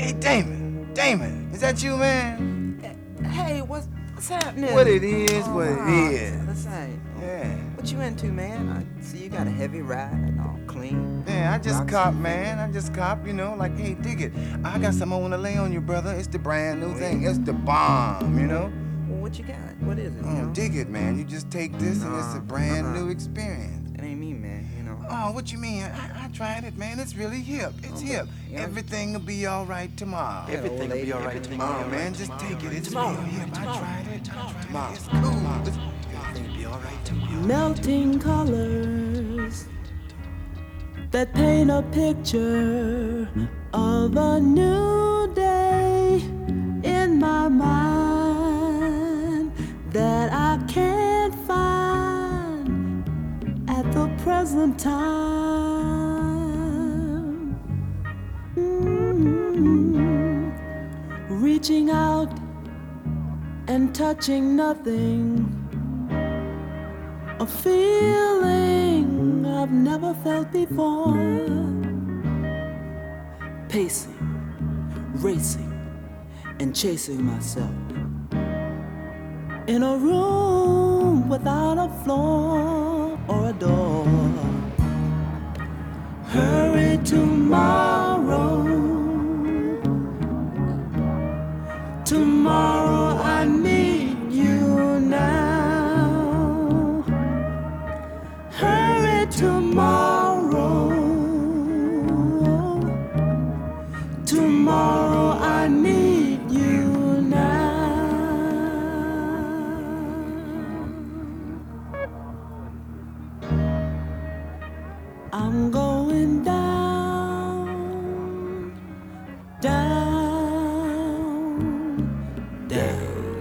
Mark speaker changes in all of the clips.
Speaker 1: Hey, Damon, is that you, man?
Speaker 2: Hey, what's happening?
Speaker 1: What it is,
Speaker 2: Oh,
Speaker 1: what
Speaker 2: wow.
Speaker 1: it is.
Speaker 2: That's right.
Speaker 1: Yeah.
Speaker 2: What you into, man? I see you got a heavy ride and all clean.
Speaker 1: Yeah, I just
Speaker 2: Rocks
Speaker 1: cop,
Speaker 2: and-
Speaker 1: man. I just cop, like, hey, dig it. I got something I want to lay on you, brother. It's the brand new thing. It's the bomb,
Speaker 2: Well, what you got? What is it?
Speaker 1: Dig it, man. You just take this and it's a brand new experience.
Speaker 2: It ain't me, man.
Speaker 1: Oh, what you mean? I tried it, man. It's really hip. It's hip.
Speaker 2: Yeah.
Speaker 1: Everything will be all right tomorrow.
Speaker 2: Everything will be all right tomorrow.
Speaker 1: Oh, man, just take it. It's
Speaker 2: Tomorrow.
Speaker 1: real hip. I tried it.
Speaker 2: Tomorrow.
Speaker 1: It's cool. Everything will be all right tomorrow.
Speaker 3: Melting colors that paint a picture of a new day in my mind that I can't find at the present time. Reaching out and touching nothing, a feeling I've never felt before. Pacing, racing, and chasing myself in a room without a floor or a door. Hurry tomorrow. Tomorrow I need you now. Hurry tomorrow. Tomorrow I need you now. I'm going down, down, down.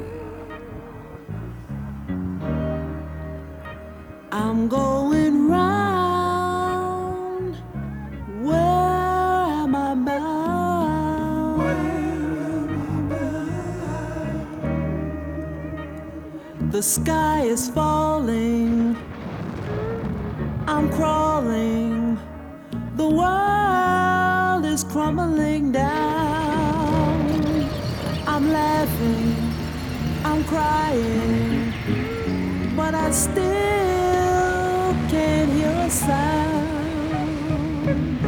Speaker 3: I'm going round. Where am I bound? The sky is falling. I'm crawling. The world is crumbling down. I'm laughing. I'm crying. But I still can't hear a sound.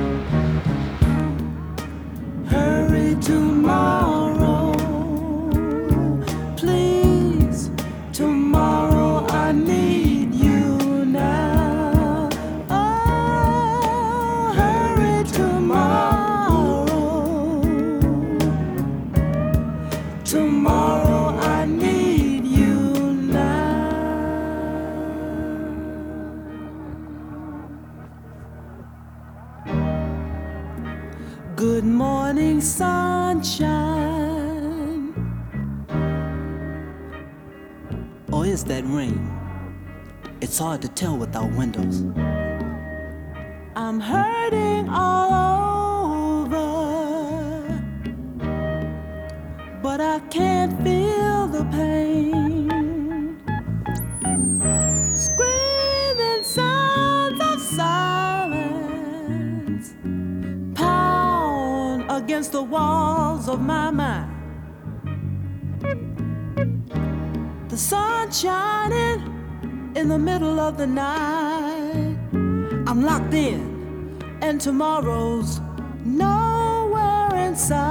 Speaker 3: Hurry tomorrow, please. Tomorrow I need you now. Oh, hurry tomorrow. Tomorrow I need you now. Good morning, sunshine. Or is that rain? It's hard to tell without windows. I'm hurting all over, but I can't feel the pain. Screaming sounds of silence pound against the walls of my mind. The sun shining in the middle of the night. I'm locked in, and tomorrow's nowhere in sight.